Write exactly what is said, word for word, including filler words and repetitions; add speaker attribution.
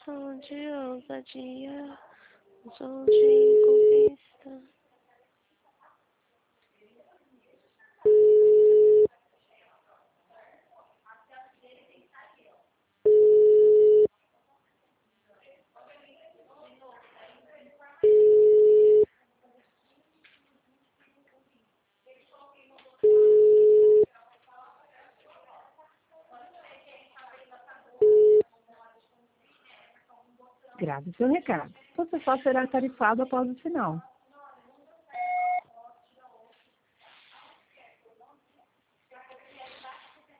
Speaker 1: Som de ousadia, som de conquista.
Speaker 2: Grave seu recado. Você só será tarifado após o sinal.